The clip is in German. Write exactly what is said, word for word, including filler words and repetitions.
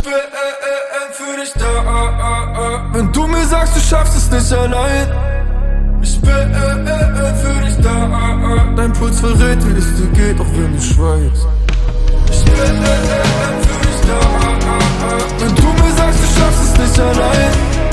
bin für dich da. Wenn du mir sagst, du schaffst es nicht allein. Ich bin für dich da. Dein Puls verrät, wie es dir geht, auch wenn du schweigst. Ich bin für dich da. Wenn du mir sagst, du schaffst es nicht allein.